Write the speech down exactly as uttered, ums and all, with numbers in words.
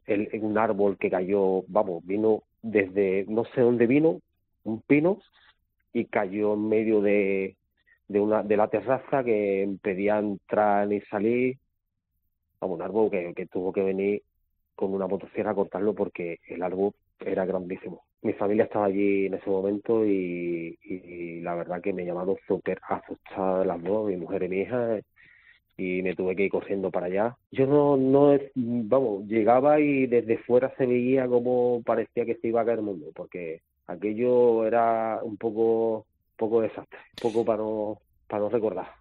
el, un árbol que cayó, vamos, vino desde, no sé dónde vino, un pino, y cayó en medio de, de una de la terraza que impedía entrar ni salir. Vamos, un árbol que, que tuvo que venir con una motosierra a cortarlo porque el árbol era grandísimo. Mi familia estaba allí en ese momento y, y la verdad que me llamaron súper asustadas las dos, mi mujer y mi hija, y me tuve que ir corriendo para allá. Yo no, no, es- vamos, llegaba y desde fuera se veía como parecía que se iba a caer el mundo, porque aquello era un poco, poco desastre, poco para no, para no recordar.